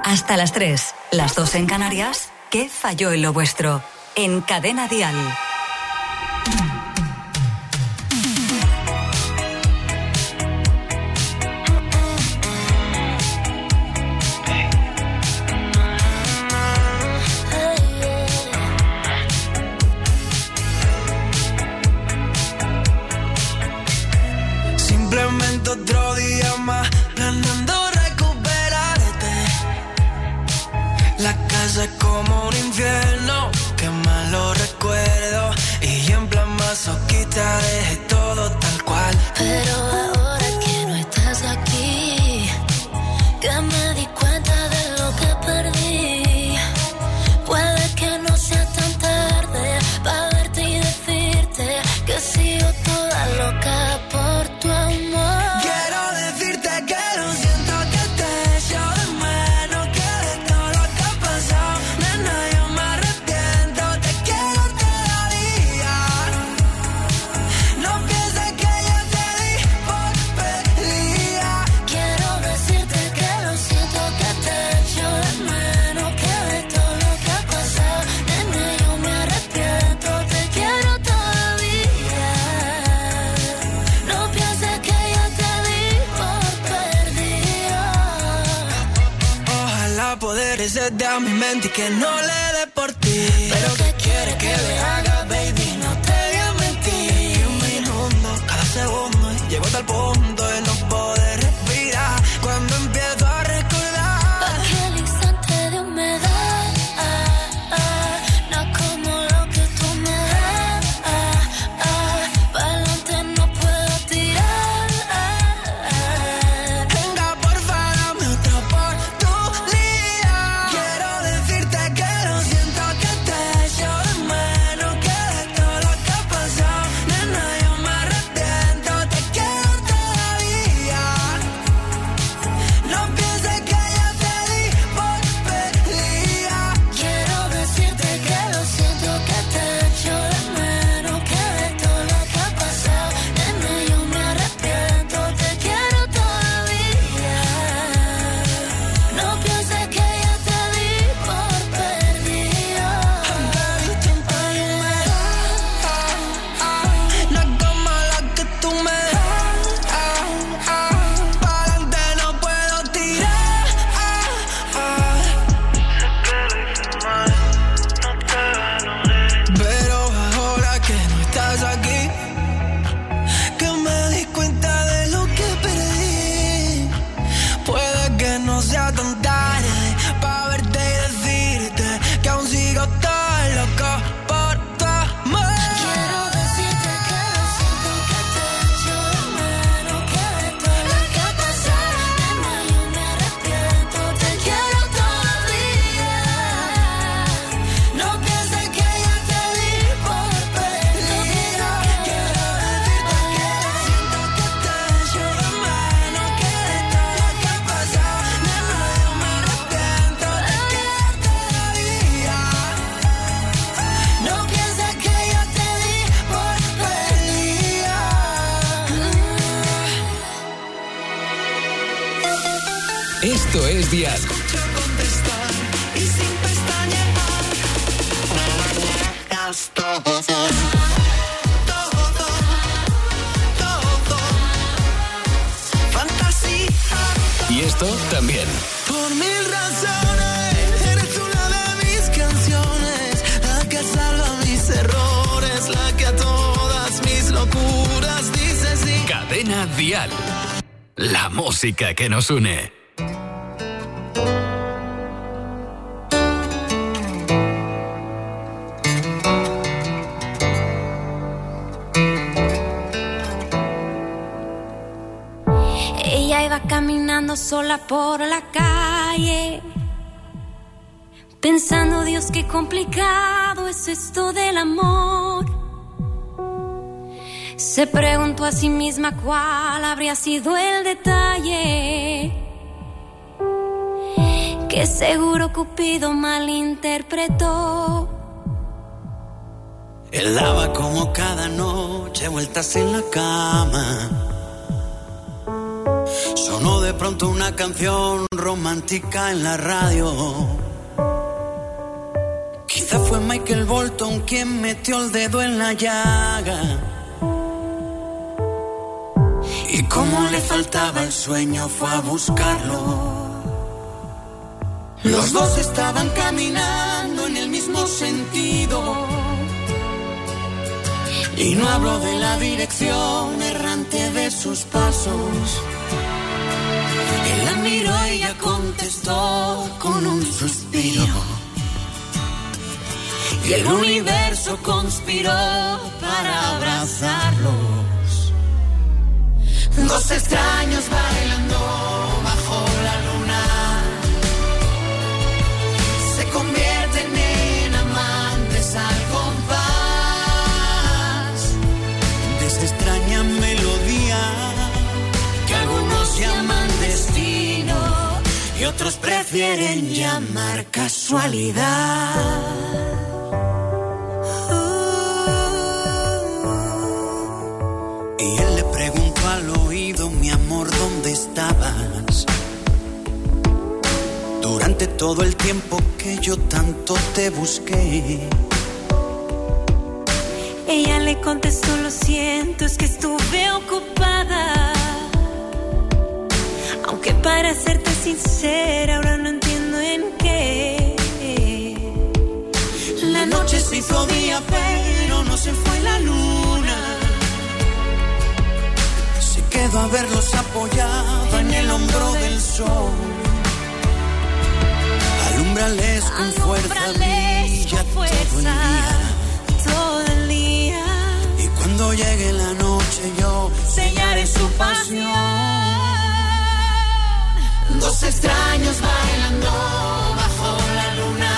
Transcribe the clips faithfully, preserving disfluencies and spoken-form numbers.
Hasta las tres, las dos en Canarias. ¿Qué falló en lo vuestro? En Cadena Dial. Simplemente otro día más, planeando recuperarte. La casa es como un infierno, qué malo recuerdo. Y en plan masoquista dejé todo tal cual. Pero ahora que no estás aquí, que me di cuenta de lo que perdí. Puede que no sea tan tarde para verte y decirte que sigo toda loca por tu amor. Quiero decirte que lo siento, que te echo de menos, que de todo lo que ha pasado, nena, yo me arrepiento, te quiero todavía. No pienses que yo te di por perdida. Quiero decirte que lo siento, que te echo de menos, que de todo lo que ha pasado, nena, yo me arrepiento, te quiero todavía. No pienses que yo te di por perdida. Ojalá poder desde a mi mente y que no le dé por ti. Pero ¿qué quieres que le haga, baby? No te voy a mentir. Un minuto, cada segundo, y llego hasta el punto de no poder respirar. Cuando empiezo a recordar Aquel instante de humedad, ah, ah, no como lo que tú me das, ah, ah, pa'lante no puedo tirar, ah, ah. Venga, porfa, dame otra oportunidad. Quiero decirte que lo siento, que te echo de menos, que de todo lo que ha pasado, nena, yo me arrepiento, te quiero todavía. No pienses que yo te di por perdida. Quiero decirte que lo siento, que te echo de menos, que de todo lo que ha pasado, nena, yo me arrepiento, te quiero todavía. No pienses que yo te di por perdida. No es como la que tú me das, pa'lante no puedo tirar. Pero ahora que no estás aquí, que me di cuenta de lo que perdí. Puede que no sea tan tarde pa' verte y decirte que aún sigo tan loco por tu amor. Quiero decirte que lo siento, que te echo de menos, que de todo lo que ha pasado, nena, yo me arrepiento, te quiero todavía. No pienses que yo te di por perdida. Quiero decirte que lo siento, que te echo de menos, que de todo lo que ha pasado, nena, yo me arrepiento, te quiero todavía. No pienses que yo te di por perdida. Esto es Dial. Y sin pestañear, haz todo, todo, todo, fantasía. Y esto también. Por mil razones, eres una de mis canciones, la que salva mis errores, la que a todas mis locuras dice sí. Cadena Dial. La música que nos une. Ella iba caminando sola por la calle, pensando, Dios, qué complicado es esto del amor. Se preguntó a sí misma cuál habría sido el detalle que seguro Cupido malinterpretó. Él daba como cada noche vueltas en la cama, Sonó de pronto una canción romántica en la radio. Quizá fue Michael Bolton quien metió el dedo en la llaga. Y como le faltaba el sueño fue a buscarlo. Los dos estaban caminando en el mismo sentido. Y no hablo de la dirección errante de sus pasos. Él la miró y ella contestó con un suspiro. Y el universo conspiró para abrazarlos. Dos extraños bailando bajo la luna. Se convierten en amantes al compás de esa extraña melodía que algunos llaman destino y otros prefieren llamar casualidad. Y él le preguntó al oído, mi amor, ¿dónde estabas? Durante todo el tiempo que yo tanto te busqué. Ella le contestó, lo siento, es que estuve ocupada. Aunque para serte sincera, ahora no entiendo en qué. La noche se hizo día, pero no se fue la luna. Se quedó a verlos apoyada en el hombro del sol. Alúmbrales con fuerza, brilla todo el día. Todo el día. Y cuando llegue la noche yo sellaré su pasión. Dos extraños bailando bajo la luna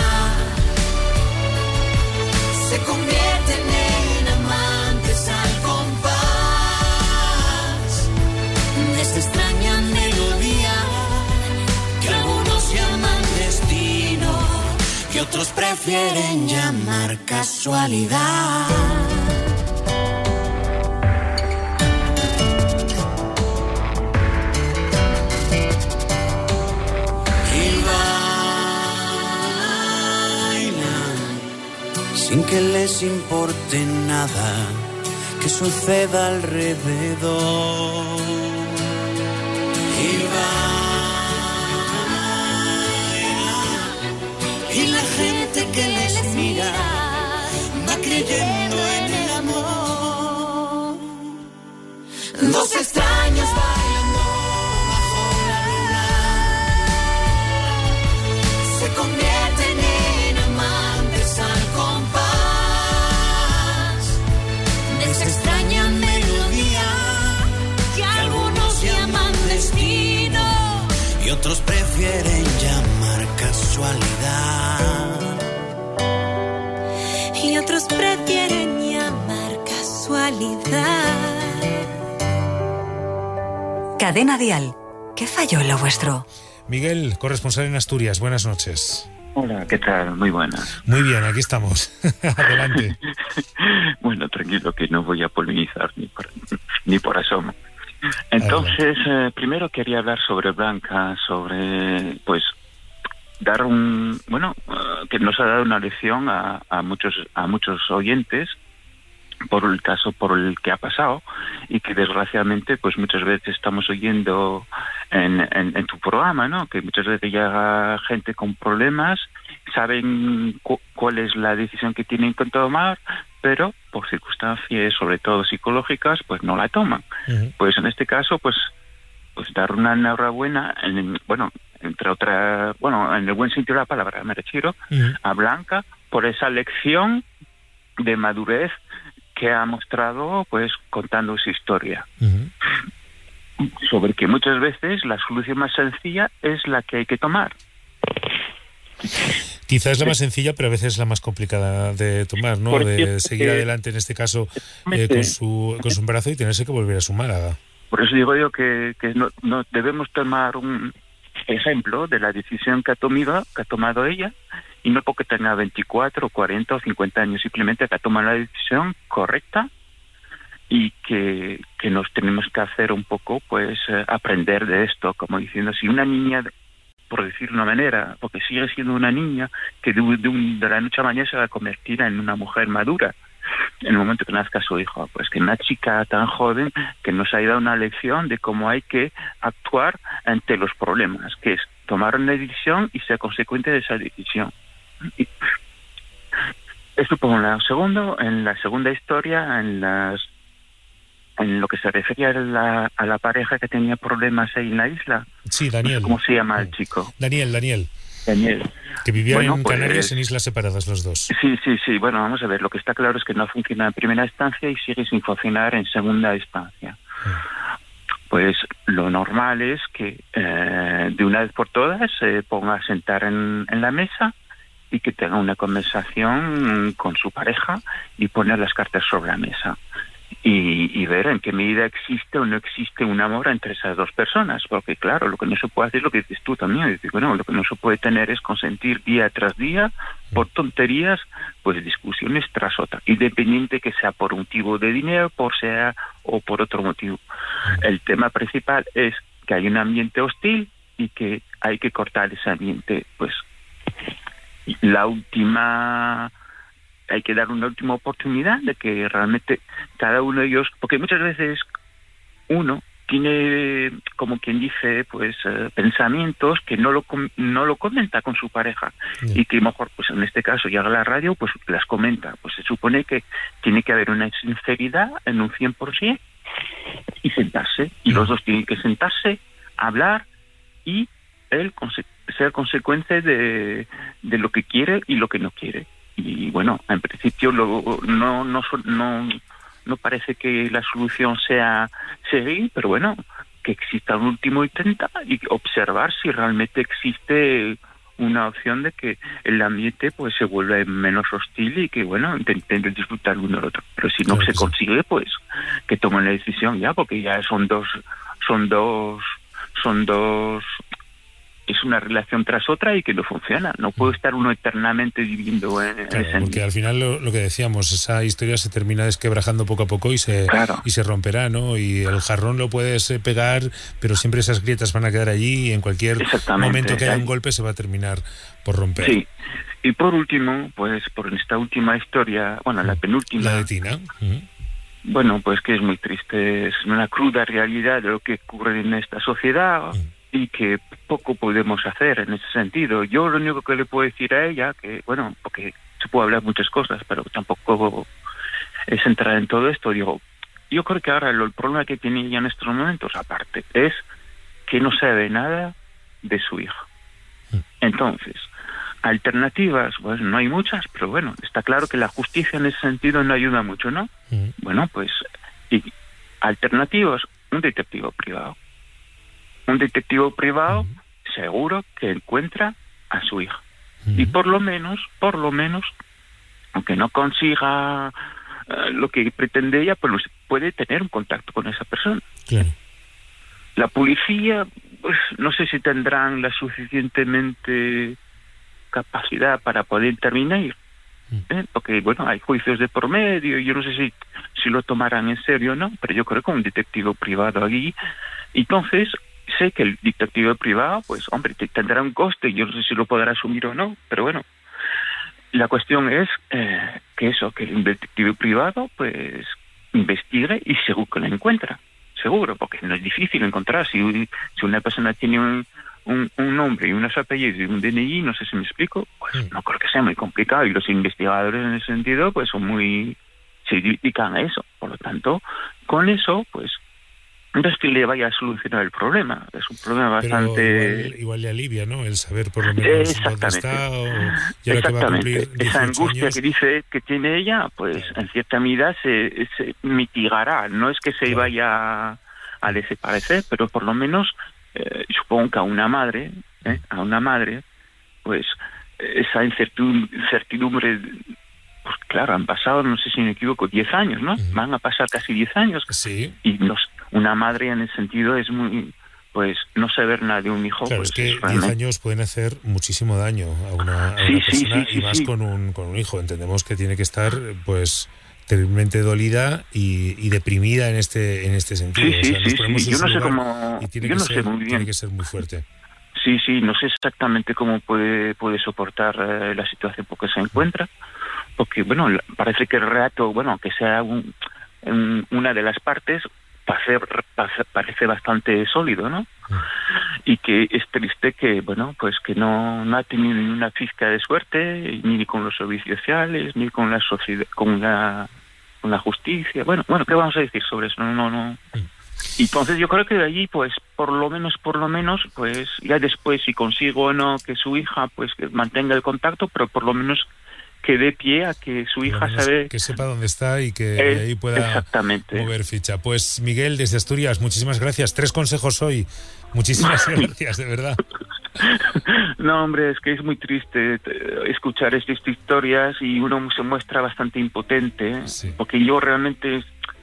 se convierten en amantes al compás de esta extraña melodía que algunos llaman destino y otros prefieren llamar casualidad. Sin que les importe nada que suceda alrededor. Y bailan, y la gente que les mira va creyendo en el amor. Dos extraños bailando bajo la luna se convierten en amantes al compás de esa extraña melodía que algunos llaman destino y otros prefieren llamar casualidad. Y otros prefieren llamar casualidad. Cadena Dial. ¿Qué falló en lo vuestro? Miguel, corresponsal en Asturias, buenas noches. Hola, ¿qué tal? Muy buenas. Muy bien, aquí estamos. Adelante. Bueno, tranquilo, que no voy a polinizar ni por, ni por asomo. Entonces, eh, primero quería hablar sobre Blanca, sobre, pues, dar un, bueno, uh, que nos ha dado una lección a, a muchos a muchos oyentes por el caso por el que ha pasado y que desgraciadamente pues muchas veces estamos oyendo en, en, en tu programa, ¿no? Que muchas veces llega gente con problemas, saben cu- cuál es la decisión que tienen que tomar, pero por circunstancias sobre todo psicológicas pues no la toman. Uh-huh. Pues en este caso pues pues dar una enhorabuena, en, bueno, entre otras, bueno, en el buen sentido de la palabra, me refiero, uh-huh, a Blanca por esa lección de madurez que ha mostrado, pues, contando su historia. Uh-huh. Sobre que muchas veces la solución más sencilla es la que hay que tomar. Quizás es la más sencilla, pero a veces es la más complicada de tomar, ¿no? Por de seguir que, adelante, en este caso, eh, con su con su embarazo y tenerse que volver a su Málaga. Por eso digo yo que, que no, no debemos tomar un ejemplo de la decisión que ha tomado, que ha tomado ella, y no porque tenga veinticuatro, cuarenta o cincuenta años, simplemente que ha tomado la decisión correcta y que, que nos tenemos que hacer un poco, pues, eh, aprender de esto, como diciendo, si una niña, por decir una manera, porque sigue siendo una niña que de, de, un, de la noche a mañana se va a convertir en una mujer madura en el momento que nazca su hijo, pues que una chica tan joven que nos ha dado una lección de cómo hay que actuar ante los problemas, que es tomar una decisión y ser consecuente de esa decisión. Y esto por un lado. Segundo, en la segunda historia, en las en lo que se refería a la, a la pareja que tenía problemas ahí en la isla. Sí, Daniel. No sé ¿Cómo se llama el chico? Daniel, Daniel. Daniel. Que vivían bueno, en pues, Canarias en islas separadas los dos. Sí, sí, sí. Bueno, vamos a ver. Lo que está claro es que no funciona en primera instancia y sigue sin funcionar en segunda instancia. Mm. Pues lo normal es que eh, de una vez por todas se ponga a sentar en, en la mesa y que tenga una conversación con su pareja y poner las cartas sobre la mesa. Y, y ver en qué medida existe o no existe un amor entre esas dos personas, porque claro, lo que no se puede hacer es lo que dices tú también, es decir, bueno, lo que no se puede tener es consentir día tras día por tonterías, pues discusiones tras otra, independiente que sea por un motivo de dinero, por sea o por otro motivo. El tema principal es que hay un ambiente hostil y que hay que cortar ese ambiente, pues la última... hay que dar una última oportunidad de que realmente cada uno de ellos, porque muchas veces uno tiene, como quien dice, pues eh, pensamientos que no lo no lo comenta con su pareja sí. y que mejor, pues en este caso llega a la radio, pues las comenta. Pues se supone que tiene que haber una sinceridad en un cien por ciento y sentarse, y sí. los dos tienen que sentarse, hablar y él conse- ser consecuente de, de lo que quiere y lo que no quiere. Y bueno, en principio lo, no, no, no, no parece que la solución sea seguir, pero bueno, que exista un último intento y observar si realmente existe una opción de que el ambiente pues se vuelva menos hostil y que bueno, intenten disfrutar uno del otro. Pero si no claro se consigue, pues que tomen la decisión ya, porque ya son dos, son dos, son dos... es una relación tras otra y que no funciona. No puede estar uno eternamente viviendo en claro, ese... Porque al final lo, lo que decíamos, esa historia se termina desquebrajando poco a poco y se claro. y se romperá, ¿no? Y el jarrón lo puedes pegar, pero siempre esas grietas van a quedar allí y en cualquier momento que haya un golpe se va a terminar por romper. Sí. Y por último, pues por esta última historia, bueno, la penúltima... La de Tina. Uh-huh. Bueno, pues que es muy triste, es una cruda realidad de lo que ocurre en esta sociedad... Uh-huh. Y que poco podemos hacer en ese sentido. Yo lo único que le puedo decir a ella, que bueno, porque se puede hablar muchas cosas, pero tampoco es entrar en todo esto, digo, yo creo que ahora lo, el problema que tiene ella en estos momentos, aparte, es que no sabe nada de su hijo. Entonces, alternativas, pues no hay muchas, pero bueno, está claro que la justicia en ese sentido no ayuda mucho, ¿no? Uh-huh. Bueno, pues, y alternativas, un detective privado. Un detective privado uh-huh. seguro que encuentra a su hija. Uh-huh. Y por lo menos, por lo menos, aunque no consiga uh, lo que pretende ella, pues puede tener un contacto con esa persona. Claro. La policía, pues no sé si tendrán la suficientemente capacidad para poder intervenir. ¿eh? Porque, bueno, hay juicios de por medio, y yo no sé si, si lo tomarán en serio o no, pero yo creo que un detective privado allí, entonces... sé que el detective privado, pues, hombre, tendrá un coste, yo no sé si lo podrá asumir o no, pero bueno, la cuestión es eh, que eso, que el detective privado, pues, investigue y seguro que la encuentra, seguro, porque no es difícil encontrar, si, si una persona tiene un, un, un nombre y unos apellidos y un D N I, no sé si me explico, pues sí. no creo que sea muy complicado, y los investigadores en ese sentido, pues, son muy, se dedican a eso, por lo tanto, con eso, pues, no es que le vaya a solucionar el problema, es un problema bastante... Pero igual, igual le alivia, ¿no? El saber por lo menos dónde está o ya lo que va a cumplir esa angustia años. que dice que tiene ella, pues claro. en cierta medida se, se mitigará. No es que se claro. vaya a desaparecer, pero por lo menos eh, supongo que a una madre, ¿eh? a una madre, pues esa incertidumbre... Pues claro, han pasado, no sé si me equivoco, diez años, ¿no? Uh-huh. Van a pasar casi diez años. Sí. Y nos, una madre en el sentido es muy, pues, no saber nada de un hijo. Claro, pues, es que diez realmente... años pueden hacer muchísimo daño a una, a sí, una sí, persona sí, sí, y más sí. con un con un hijo. Entendemos que tiene que estar, pues, terriblemente dolida y, y deprimida en este en este sentido. Sí, sí, o sea, sí, sí. Yo no sé cómo... Y tiene yo que no ser, sé muy bien. Tiene que ser muy fuerte. Sí, sí, no sé exactamente cómo puede, puede soportar eh, la situación porque se encuentra, porque, bueno, parece que el relato, bueno, que sea un, un, una de las partes, parece, parece bastante sólido, ¿no? Y que es triste que, bueno, pues que no, no ha tenido ni una pizca de suerte, ni con los servicios sociales, ni con la sociedad, con la, con la justicia. Bueno, bueno, ¿qué vamos a decir sobre eso? No, no, no. Y entonces yo creo que de allí, pues, por lo menos, por lo menos, pues, ya después, si consigo o no que su hija, pues, que mantenga el contacto, pero por lo menos que dé pie a que su hija sabe... Que sepa dónde está y que es, de ahí pueda mover ficha. Pues, Miguel, desde Asturias, muchísimas gracias. Tres consejos hoy. Muchísimas gracias, de verdad. No, hombre, es que es muy triste escuchar estas historias y uno se muestra bastante impotente, sí. Porque yo realmente,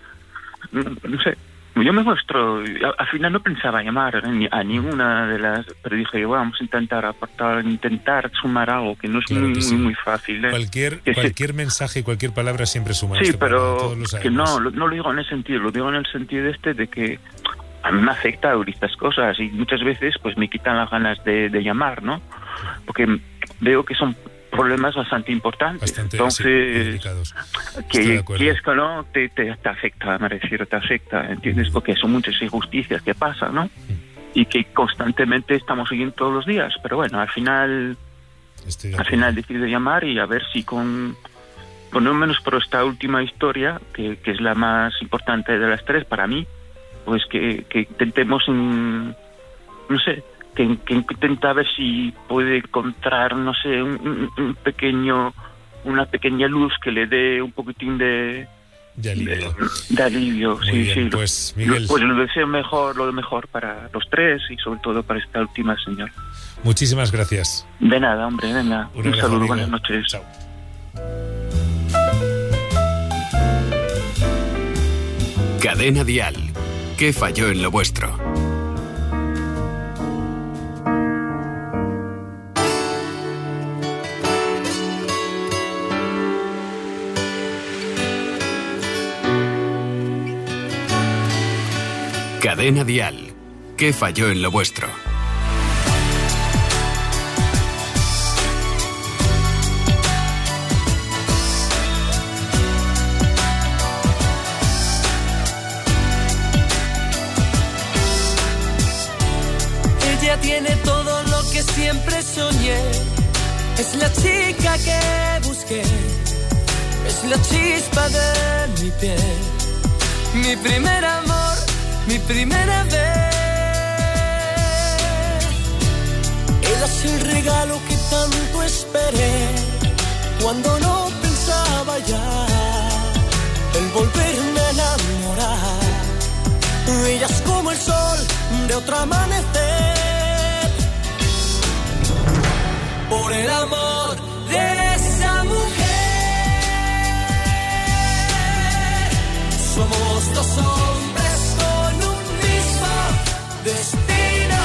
no sé, yo me muestro, al final no pensaba llamar a ninguna de las, pero dije, bueno, vamos a intentar aportar, intentar sumar algo que no es claro muy, sí. muy muy fácil. ¿eh? Cualquier que cualquier se... mensaje, cualquier palabra siempre suma. Sí, este pero que no, no lo digo en el sentido, lo digo en el sentido este de que a mí me afecta estas cosas y muchas veces pues me quitan las ganas de, de llamar, ¿no? Porque veo que son problemas bastante importantes. Bastante, entonces, sí, que quieres que no, te, te, te afecta, me refiero, te afecta, ¿entiendes? Porque son muchas injusticias que pasan, ¿no? Y que constantemente estamos siguiendo todos los días. Pero bueno, al final, al final decido llamar y a ver si con, por lo menos por esta última historia, que, que es la más importante de las tres para mí, pues que, que intentemos, en, no sé, que, que intenta ver si puede encontrar, no sé, un, un pequeño, una pequeña luz que le dé un poquitín de, de alivio. De, de alivio, Muy sí, bien, sí. Pues, Miguel, pues lo deseo mejor, lo mejor para los tres y sobre todo para esta última señora. Muchísimas gracias. De nada, hombre, venga. Un, un abrazo, saludo, amigo. Buenas noches. Chao. Cadena Dial. ¿Qué falló en lo vuestro? Cadena Dial. ¿Qué falló en lo vuestro? Tiene todo lo que siempre soñé. Es la chica que busqué. Es la chispa de mi piel. Mi primer amor, mi primera vez. Ella es el regalo que tanto esperé. Cuando no pensaba ya el volverme a enamorar. Ella es como el sol de otro amanecer. Por el amor de esa mujer, somos dos hombres con un mismo destino.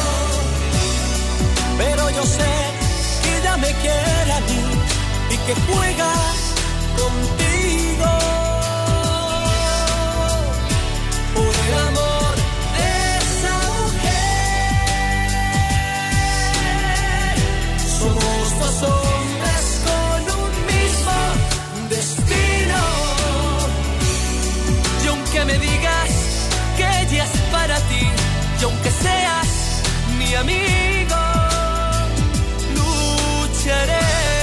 Pero yo sé que ella me quiere a mí y que juega contigo. Por el amor. Dos hombres con un mismo destino. Y aunque me digas que ella es para ti, y aunque seas mi amigo, lucharé.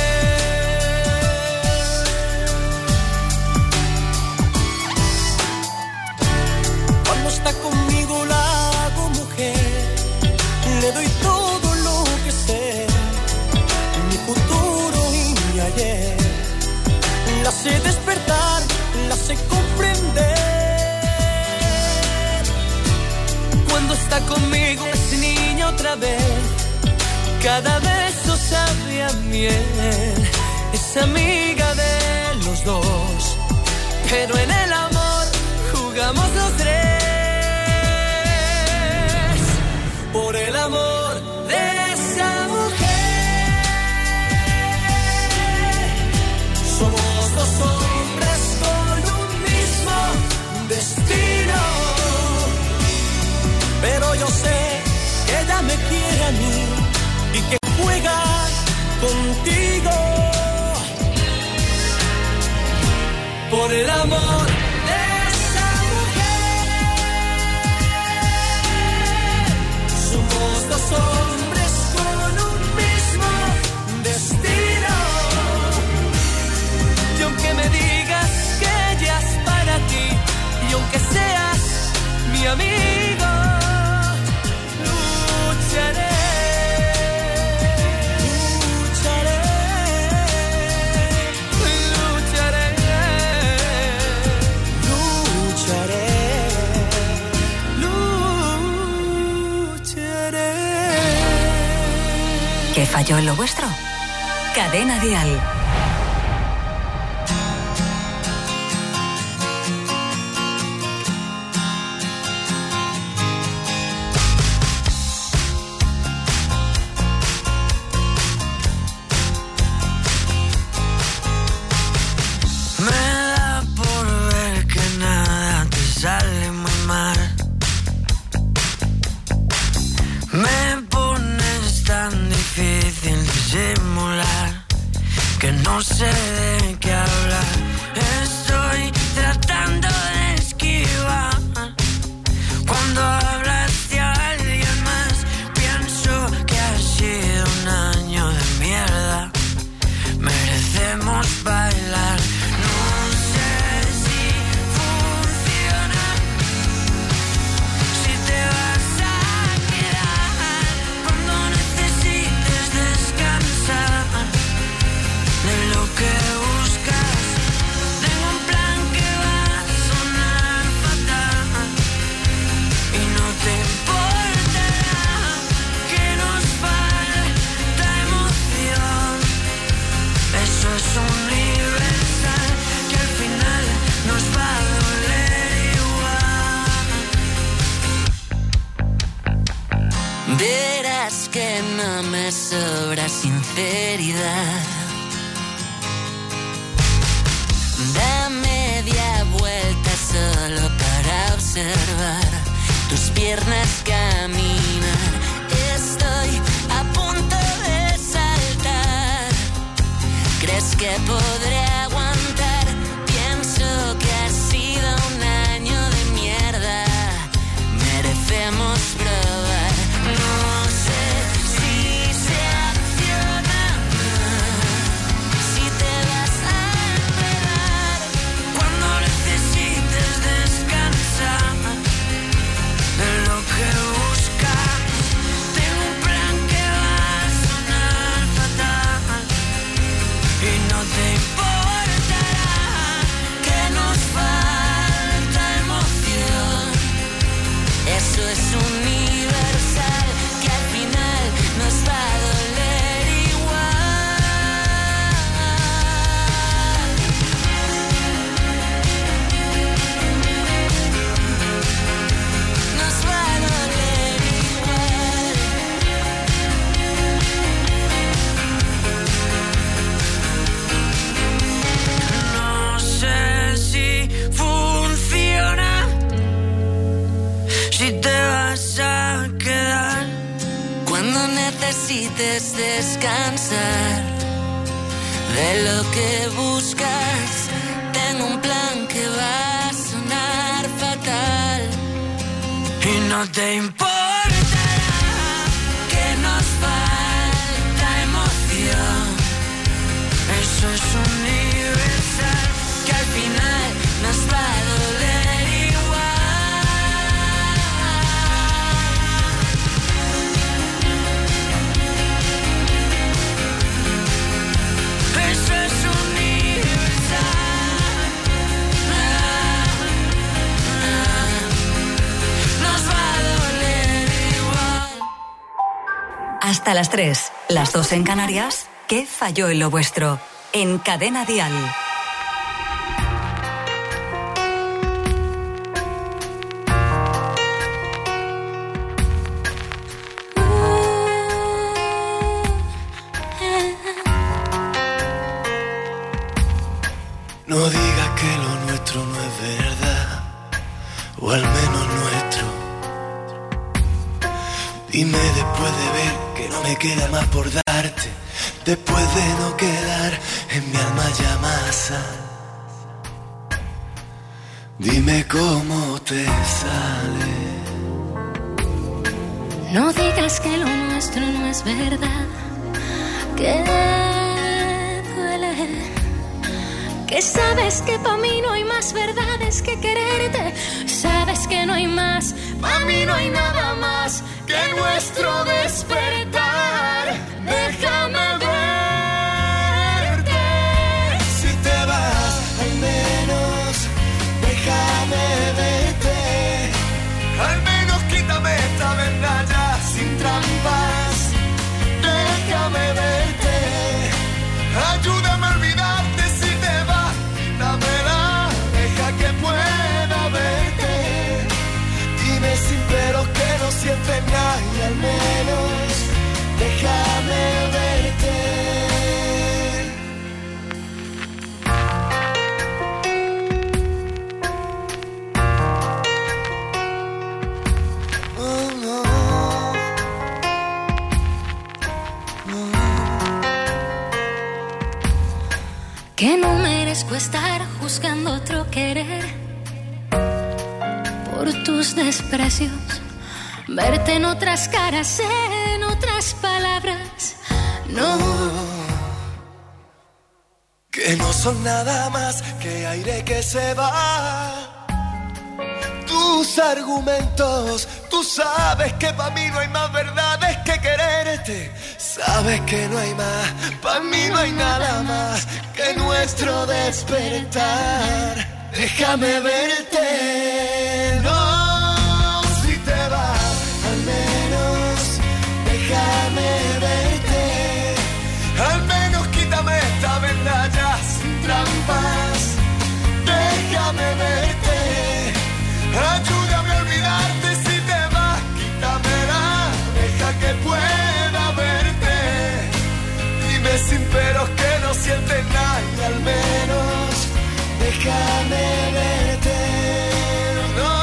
Cuando está conmigo la hago mujer, le doy todo lo que sé. Futuro y mi ayer, la sé despertar, la sé comprender. Cuando está conmigo es niña otra vez, cada beso sabe a miel. Es amiga de los dos, pero en el amor jugamos los tres. Por el amor de esa mujer. Somos dos hombres con por el amor de esa mujer. Somos dos hombres con un mismo destino. Y aunque me digas que ella es para ti, y aunque seas mi amigo, lucharé. ¿Qué falló en lo vuestro? Cadena Dial. No sé de qué hablar, estoy tratando de esquivar. Cuando hablas de alguien más, pienso que ha sido un año de mierda. Merecemos bailar. No sé si funciona, si te vas a quedar cuando necesites descansar de lo que buscas. Tengo un plan que va a sonar fatal y no te importará que nos falta emoción. Eso es universal, que al final nos va a doler igual. Verás que no me sobra sinceridad. Da media vuelta solo para observar tus piernas caminar. Estoy a punto de saltar. ¿Crees que podré aguantar? Pienso que ha sido un año de mierda. Merecemos probar. No sé si se acciona, si te vas a necesites descansar de lo que buscas. Tengo un plan que va a sonar fatal y no te importará que nos falta emoción. Eso es universal, que al final nos va a doler igual. Nos va a doler igual. No sé si funciona, si te vas a quedar cuando necesites descansar de lo que buscas. Tengo un plan que va a sonar fatal y no te importará que nos falta emoción. Eso es universal, que al final nos va a doler igual. Eso es universal. Nos va a doler igual. Hasta las tres, las dos en Canarias. ¿Qué falló en lo vuestro? En Cadena Dial. No digas que lo nuestro no es verdad, o al menos nuestro. Dime después de ver que no me queda más por darte, después de no quedar en mi alma ya masa. Dime cómo te sale. No digas que lo nuestro no es verdad, que duele, que sabes que pa' mí no hay más verdades que quererte, sabes que no hay más, pa' mí no hay nada más que nuestro despertar. Déjame verte. Si te vas, al menos déjame verte. Al menos quítame esta venda ya sin trampas. Déjame verte. Ayúdame a olvidarte si te vas. Quítamela, deja que pueda verte. Dime sin peros que no sientes nada y al menos déjame verte. Oh, no. No. Que no merezco estar juzgando otro querer por tus desprecios, verte en otras caras, en otras palabras. No, Que no son nada más que aire que se va. Tus argumentos, tú sabes que pa' mí no hay más verdades que quererte. Sabes que no hay más, pa' mí no hay nada más que nuestro despertar. Déjame verte, no, si te vas, al menos déjame verte. Al menos quítame esta venda ya sin trampas. Déjame verte. Ayúdame a olvidarte si te vas. Quítamela, deja que pueda verte. Dime sin peros que no sientes nada y al menos déjame verte. No.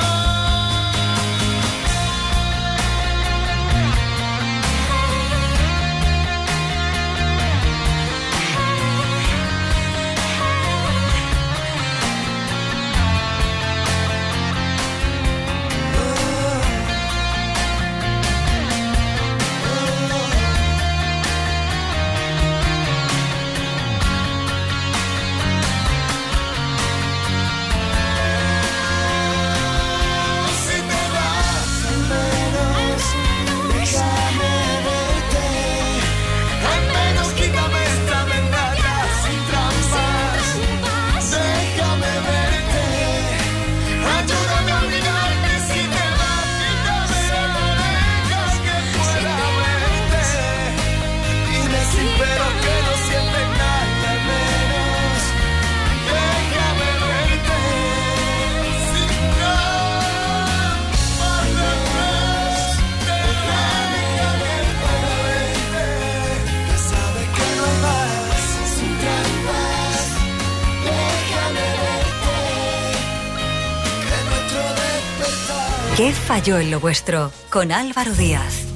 ¿Qué falló en lo vuestro? Con Álvaro Díaz.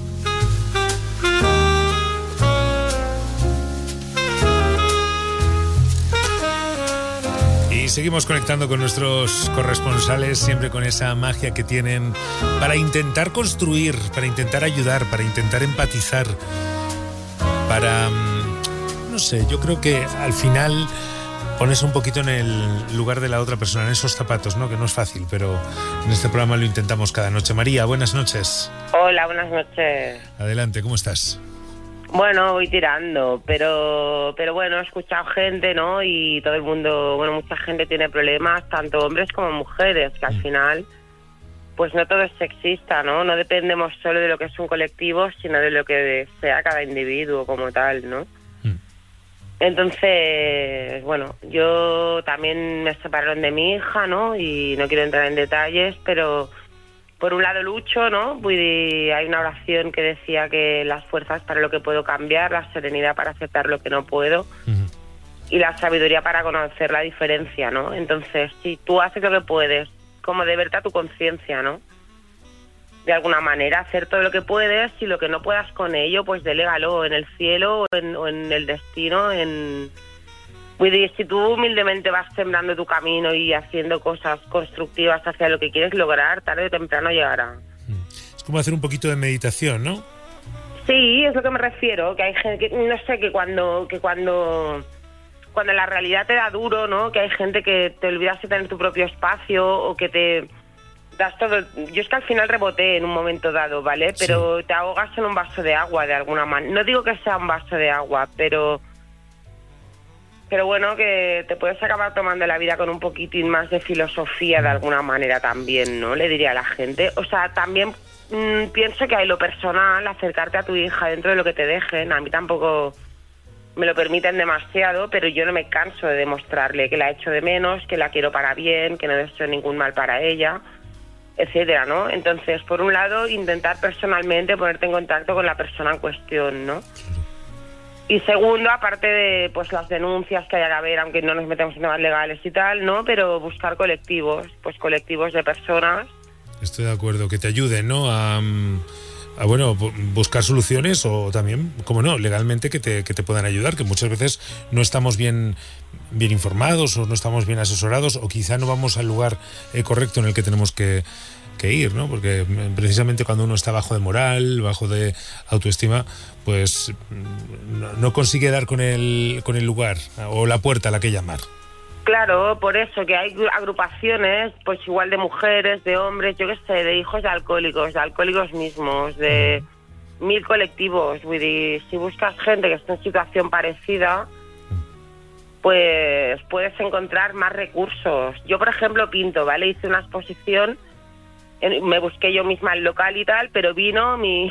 Y seguimos conectando con nuestros corresponsales, siempre con esa magia que tienen para intentar construir, para intentar ayudar, para intentar empatizar, para, no sé, yo creo que al final pones un poquito en el lugar de la otra persona, en esos zapatos, ¿no? Que no es fácil, pero en este programa lo intentamos cada noche. María, buenas noches. Hola, buenas noches. Adelante, ¿cómo estás? Bueno, voy tirando, pero pero bueno, he escuchado gente, ¿no? Y todo el mundo, bueno, mucha gente tiene problemas, tanto hombres como mujeres, que al mm. final, pues no todo es sexista, ¿no? No dependemos solo de lo que es un colectivo, sino de lo que sea cada individuo como tal, ¿no? Entonces, bueno, yo también me separaron de mi hija, ¿no? Y no quiero entrar en detalles, pero por un lado lucho, ¿no? Hay una oración que decía que las fuerzas para lo que puedo cambiar, la serenidad para aceptar lo que no puedo uh-huh. y la sabiduría para conocer la diferencia, ¿no? Entonces, si tú haces lo que puedes, como deberte a tu conciencia, ¿no? De alguna manera, hacer todo lo que puedes y lo que no puedas con ello, pues delégalo en el cielo o en, o en el destino, en Vull dir, si tú humildemente vas sembrando tu camino y haciendo cosas constructivas hacia lo que quieres lograr, tarde o temprano llegará. Es como hacer un poquito de meditación, ¿no? Sí, es lo que me refiero, que hay gente que, no sé, que cuando, que cuando, cuando la realidad te da duro, ¿no? Que hay gente que te olvidas de tener tu propio espacio o que te das todo. Yo es que al final reboté en un momento dado, ¿vale? Pero sí. Te ahogas en un vaso de agua de alguna manera. No digo que sea un vaso de agua, pero... Pero bueno, que te puedes acabar tomando la vida con un poquitín más de filosofía de alguna manera también, ¿no? Le diría a la gente. O sea, también mmm, pienso que hay lo personal, acercarte a tu hija dentro de lo que te dejen. A mí tampoco me lo permiten demasiado, pero yo no me canso de demostrarle que la echo de menos, que la quiero para bien, que no deseo ningún mal para ella, etcétera, ¿no? Entonces, por un lado, intentar personalmente ponerte en contacto con la persona en cuestión, ¿no? Y segundo, aparte de pues las denuncias que haya que haber, aunque no nos metemos en temas legales y tal, ¿no? Pero buscar colectivos, pues colectivos de personas. Estoy de acuerdo, que te ayuden, ¿no? A, a bueno, buscar soluciones o también, como no, legalmente que te, que te puedan ayudar, que muchas veces no estamos bien, bien informados o no estamos bien asesorados o quizá no vamos al lugar eh, correcto en el que tenemos que... que ir, ¿no? Porque precisamente cuando uno está bajo de moral, bajo de autoestima, pues no, no consigue dar con el con el lugar o la puerta a la que llamar. Claro, por eso que hay agrupaciones, pues igual de mujeres, de hombres, yo qué sé, de hijos de alcohólicos, de alcohólicos mismos, de uh-huh. mil colectivos. Si buscas gente que esté en situación parecida, pues puedes encontrar más recursos. Yo, por ejemplo, pinto, ¿vale? Hice una exposición. Me busqué yo misma el local y tal, pero vino mi,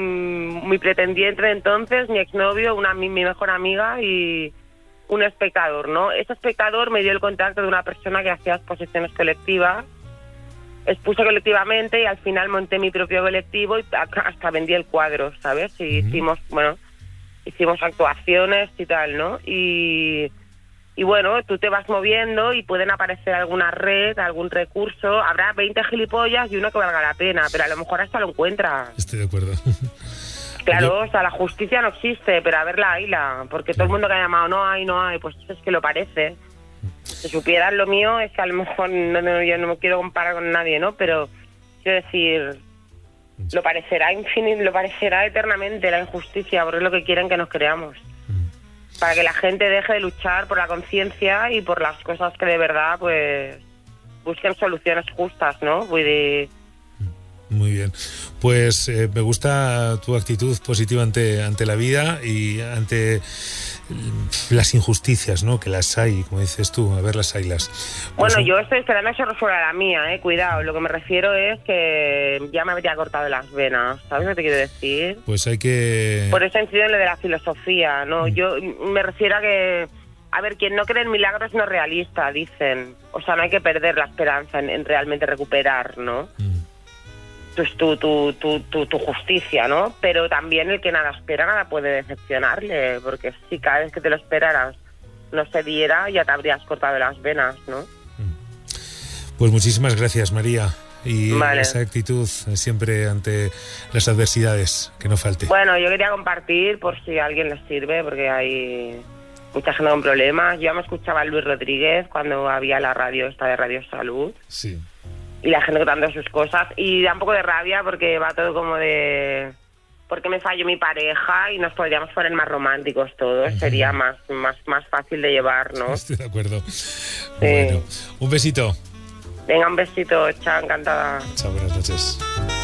mi pretendiente de entonces, mi exnovio, una, mi, mi mejor amiga y un espectador, ¿no? Ese espectador me dio el contacto de una persona que hacía exposiciones colectivas, expuse colectivamente y al final monté mi propio colectivo y hasta vendí el cuadro, ¿sabes? Y uh-huh. hicimos, bueno, hicimos actuaciones y tal, ¿no? Y... Y bueno, tú te vas moviendo y pueden aparecer alguna red, algún recurso. Habrá veinte gilipollas y uno que valga la pena, pero a lo mejor hasta lo encuentras. Estoy de acuerdo. Claro, Yo... o sea, la justicia no existe, pero a verla, hayla. Porque todo el mundo que ha llamado, no hay, no hay, pues es que lo parece. Si supieran lo mío, es que a lo mejor no, no, yo no me quiero comparar con nadie, ¿no? Pero quiero decir, lo parecerá infinito, lo parecerá eternamente la injusticia, porque es lo que quieren que nos creamos. Para que la gente deje de luchar por la conciencia y por las cosas que de verdad, pues, busquen soluciones justas, ¿no? Muy, de... Muy bien. Pues eh, me gusta tu actitud positiva ante, ante la vida y ante las injusticias, ¿no? Que las hay, como dices tú, a ver las haylas. Pues, bueno, yo estoy esperando que se resuelva la mía, ¿eh? Cuidado, lo que me refiero es que ya me habría cortado las venas, ¿sabes lo que te quiero decir? Pues hay que... Por eso incido en lo de la filosofía, ¿no? Mm. Yo me refiero a que, a ver, quien no cree en milagros no es realista, dicen. O sea, no hay que perder la esperanza en, en realmente recuperar, ¿no? Mm. Tu, tu, tu, tu, tu justicia, ¿no? Pero también el que nada espera, nada puede decepcionarle, porque si cada vez que te lo esperaras no se diera, ya te habrías cortado las venas, ¿no? Pues muchísimas gracias, María, y vale. Esa actitud siempre ante las adversidades, que no falte. Bueno, yo quería compartir por si a alguien les sirve, porque hay mucha gente con problemas. Yo me escuchaba a Luis Rodríguez cuando había la radio esta de Radio Salud. Sí. Y la gente contando sus cosas, y da un poco de rabia porque va todo como de... porque me falló mi pareja y nos podríamos poner más románticos todos, uh-huh. Sería más, más, más fácil de llevar, ¿no? Estoy de acuerdo. Sí. Bueno, un besito. Venga, un besito, chao, encantada. Chao, buenas noches.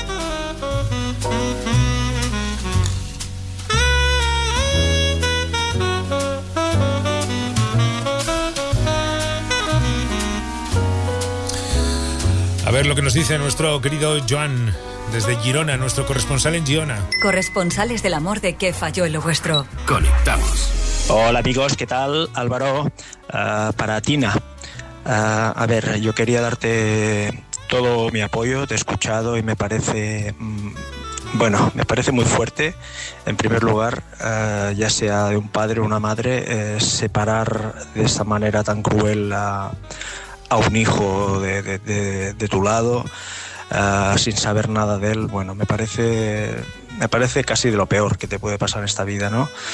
A ver lo que nos dice nuestro querido Joan desde Girona, nuestro corresponsal en Girona. Corresponsales del amor de ¿Qué falló en lo vuestro? Conectamos. Hola amigos, ¿qué tal? Álvaro, uh, para Tina. Uh, a ver, yo quería darte todo mi apoyo, te he escuchado y me parece, mm, bueno, me parece muy fuerte. En primer lugar, uh, ya sea de un padre o una madre, eh, separar de esa manera tan cruel a... a un hijo de, de, de, de tu lado, uh, sin saber nada de él, bueno, me parece, me parece casi de lo peor que te puede pasar en esta vida, ¿no?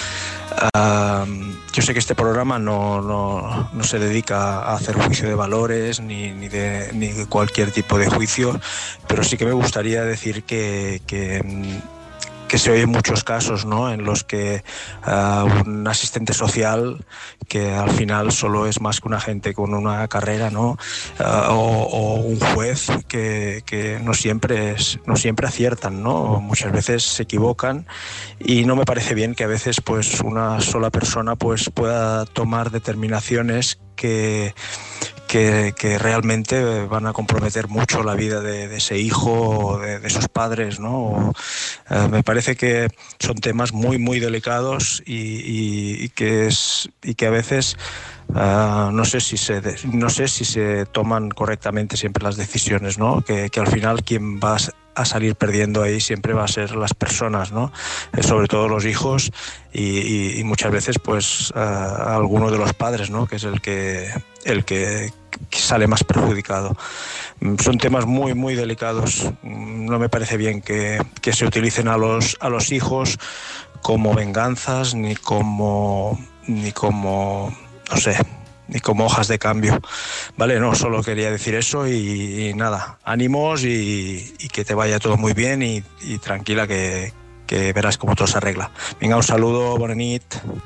Uh, yo sé que este programa no, no, no se dedica a hacer juicio de valores ni, ni, de, ni de cualquier tipo de juicio, pero sí que me gustaría decir que, que que se oyen muchos casos, ¿no?, en los que uh, un asistente social, que al final solo es más que un agente con una carrera, ¿no?, uh, o, o un juez que, que no siempre es, no siempre aciertan, ¿no? Muchas veces se equivocan, y no me parece bien que a veces pues una sola persona pues pueda tomar determinaciones que Que, que realmente van a comprometer mucho la vida de, de ese hijo o de, de sus padres, ¿no? O, eh, me parece que son temas muy, muy delicados y, y, y, que, es, y que a veces uh, no sé si se no sé si se toman correctamente siempre las decisiones, ¿no? Que, que al final quien va a salir perdiendo ahí siempre va a ser las personas, ¿no? Eh, sobre todo los hijos y, y, y muchas veces pues uh, alguno de los padres, ¿no?, que es el que el que sale más perjudicado. Son temas muy muy delicados. No me parece bien que, que se utilicen a los a los hijos como venganzas ni como ni como no sé ni como hojas de cambio, vale. No, solo quería decir eso y, y nada, ánimos y, y que te vaya todo muy bien y, y tranquila que, que verás cómo todo se arregla. Venga, un saludo, bona nit.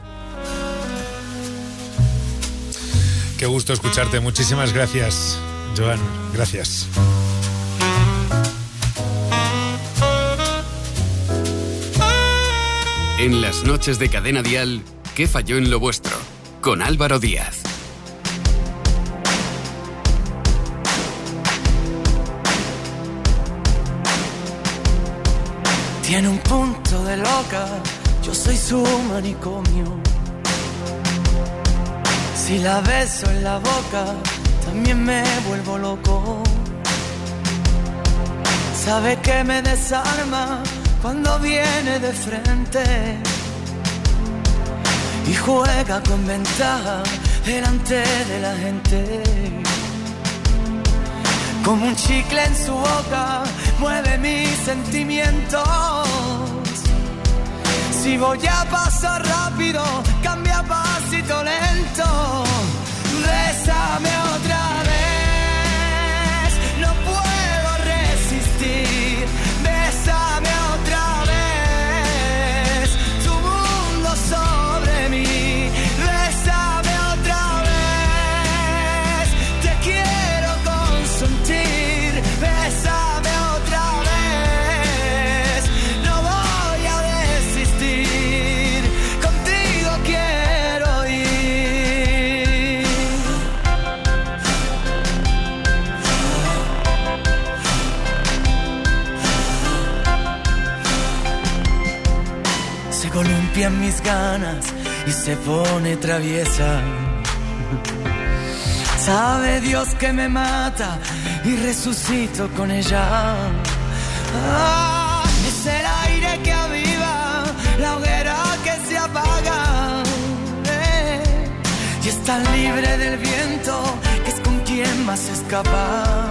Qué gusto escucharte. Muchísimas gracias, Joan. Gracias. En las noches de Cadena Dial, ¿qué falló en lo vuestro? Con Álvaro Díaz. Tiene un punto de loca, yo soy su manicomio. Si la beso en la boca, también me vuelvo loco. Sabe que me desarma cuando viene de frente y juega con ventaja delante de la gente. Como un chicle en su boca, mueve mis sentimientos. Si voy a pasar rápido, cambia a pasito lento. Bésame otra vez, no puedo resistir. Bésame otra vez, tu mundo sobre mí. Bésame otra vez, te quiero consentir. Bésame otra vez, no voy a desistir. Contigo quiero ir. Se columpian mis ganas y se pone traviesa. Sabe Dios que me mata y resucito con ella. Ah, es el aire que aviva, la hoguera que se apaga. Eh, y es tan libre del viento que es con quien más escapa.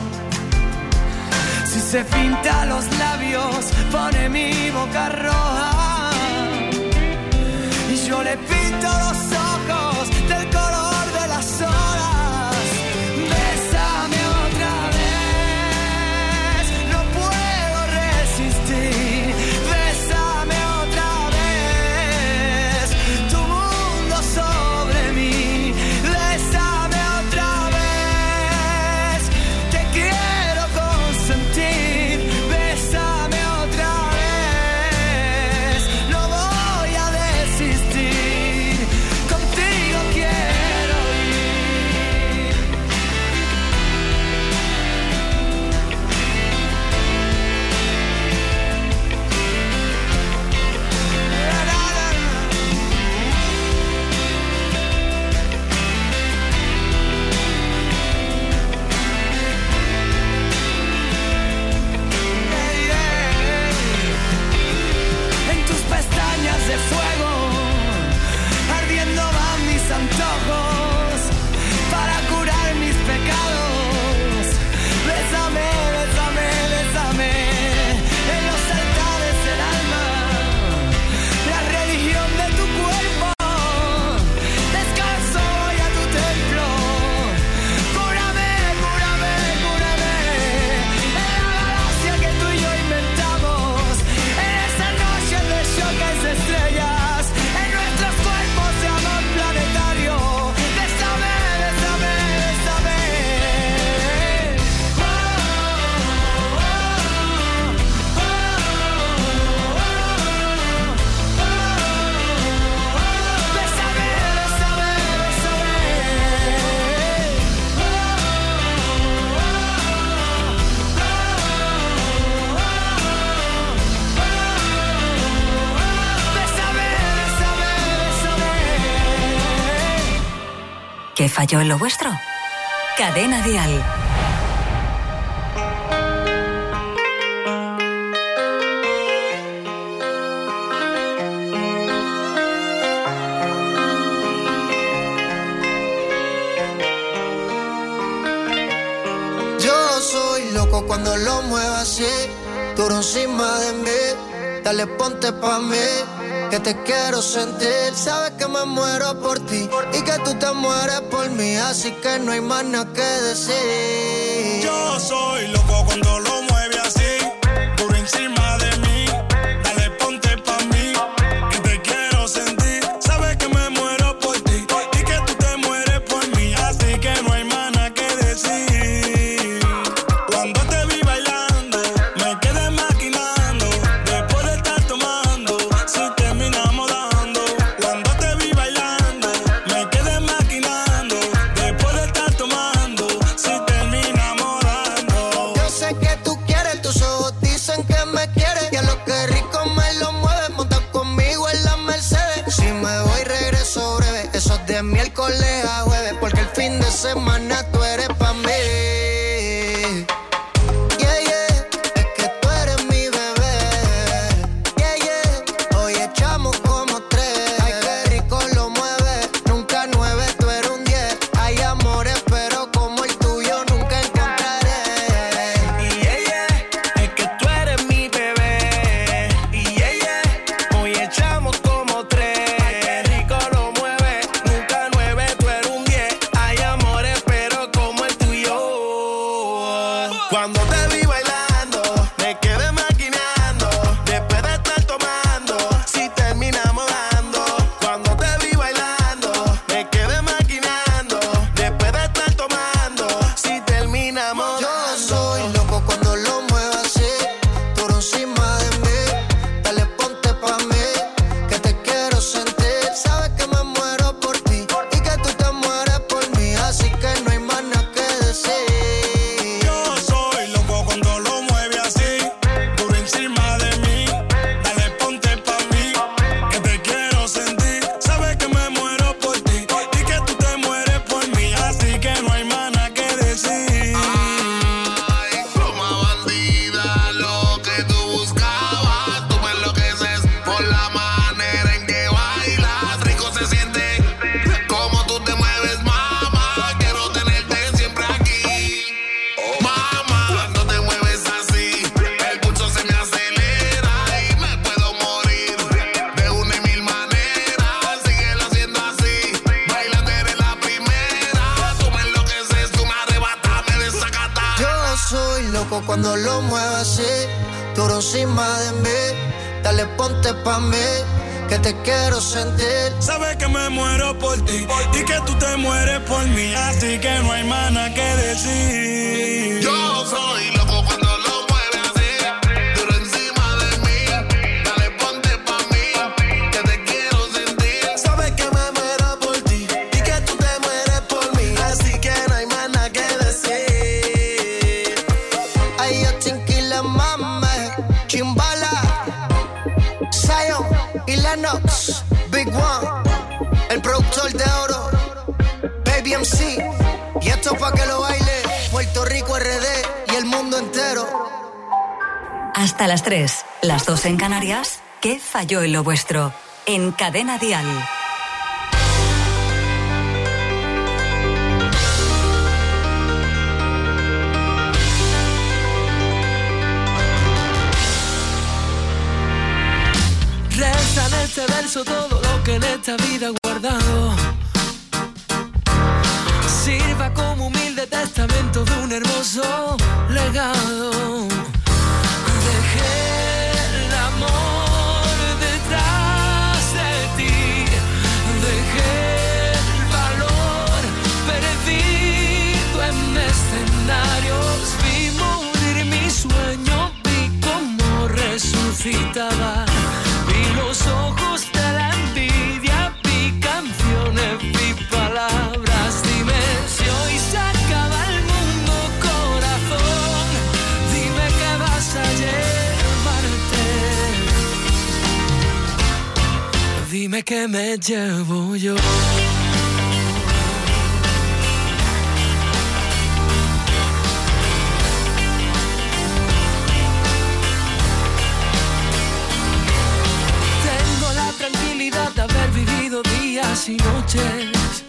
Si se pinta los labios, pone mi boca roja. Y yo le pinto los ojos del color de las olas. Bésame otra vez, no puedo resistir. Bésame otra vez, tu mundo sobre mí. Bésame otra vez, te quiero consentir. Bésame otra vez, no voy a desistir. Contigo quiero ir. ¿Qué falló en lo vuestro? Cadena Dial. Yo soy loco cuando lo muevo así, duro encima de mí. Dale, ponte pa' mí, que te quiero sentir. Sabes que me muero por ti y que tú te mueres por mí, así que no hay más nada que decir. Yo soy loco cuando lo mueve así, duro encima de mí. Dale, ponte pa' mí, que te quiero sentir. Sabes que me muero por ti y que tú te mueres por mí, así que no hay más nada que decir. Cuando te vi bailando, me quedé maquinando. Después de estar tomando, si terminamos dando. Cuando te vi bailando, me quedé maquinando. Después de estar tomando, si terminamos dando. Yo sé que tú quieres, tus ojos dicen que me quieres. Y a lo que rico me lo mueves, monta conmigo en la Mercedes. Si me voy regreso breve, eso es de miércoles a jueves, porque el fin de semana tú eres pa' mí. Yeah, yeah, es que tú eres mi bebé. Yeah, yeah, hoy echamos como tres. Ay, qué rico lo mueve, nunca nueve, tú eres un diez. Hay amores, pero como el tuyo nunca encontraré. Y yeah, yeah, es que tú eres mi bebé. Y yeah, yeah, hoy echamos como tres. Ay, qué rico lo mueve, nunca nueve, tú eres un diez. Hay amores, pero como el tuyo. Cuando te vi bailando, me quedé maquinando. Después de estar tomando, si terminamos dando. Cuando te vi bailando, me quedé maquinando. Después de estar tomando, si terminamos Yo dando. soy loco cuando lo muevo así, duro encima de mí. Dale, ponte pa' mí, que te quiero sentir. Sabes que me muero por ti y que tú te mueres por mí, así que no hay más nada que decir. Yo soy loco cuando lo mueve así, duro encima de mí. Dale, ponte pa' mí, que te quiero sentir. Sabes que me muero por ti y que tú te mueres por mí, así que no hay más nada que decir. Ay, pluma bandida, lo que tú buscabas. Tú me enloqueces por la manera en que bailas. Rico se siente como tú te mueves, mamá. Quiero tenerte siempre aquí, mamá. Cuando te mueves así, el pulso se me acelera y me puedo morir de una y mil maneras. Síguelo haciendo así, bailando eres la primera. Tú me enloqueces, tú me arrebatas, me desacatas. Yo soy loco cuando lo muevo así, duro encima de mí. Dale, ponte pa' mí, que te quiero sentir. Sabes que me muero por ti y que tú te mueres por mí, así que no hay más nada que decir. Yo soy loco cuando lo mueve así, duro encima de mí. Dale, ponte pa' mí, que te quiero sentir. Sabes que me muero por ti y que tú te mueres por mí, así que no hay más nada que decir. Ay, yo Chinquila, mame, Chimbala, Zion y Lennox, Big One, el productor de oro, Baby M C. Y esto pa' que lo baile Puerto Rico, R D y el mundo entero. Hasta las tres, las dos en Canarias. ¿Qué falló en lo vuestro? En Cadena Dial. Resta en este verso todo lo que en esta vida he guardado. Sirva como humilde testamento de un hermoso legado. Dejé el amor detrás de ti. Dejé el valor perdido en escenarios. Vi morir mi sueño, vi cómo resucitaba. Vi los ojos de la envidia, vi canciones, vi palabras. Dime si hoy se acaba el mundo, corazón. Dime que vas a llevarte. Dime que me llevo yo. días y noches.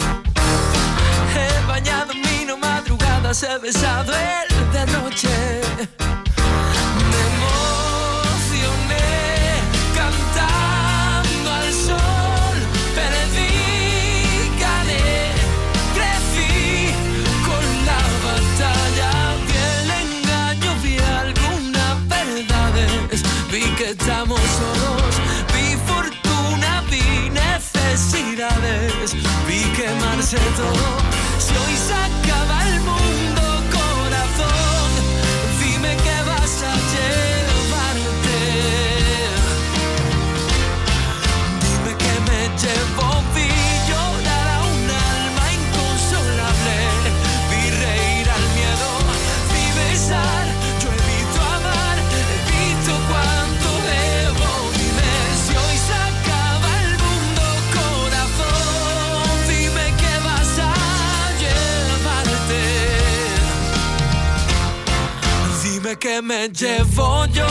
He bañado mi no madrugadas, he besado el derroche. Me emocioné cantando al sol, perdí, gané, crecí con la batalla. Vi el engaño, vi algunas verdades, vi que estamos solos, vi fortuna, vi necesidades, vi quemarse todo. Si hoy se acaba el mundo, corazón, dime qué vas a llevarte. Dime que me llevo, vi llorar a un alma inconsolable, vi reír al miedo, vi besar, yo he visto amar, he visto cuánto debo. Dime si hoy se acaba el mundo, corazón, dime qué vas a llevarte. Dime que me llevo yo.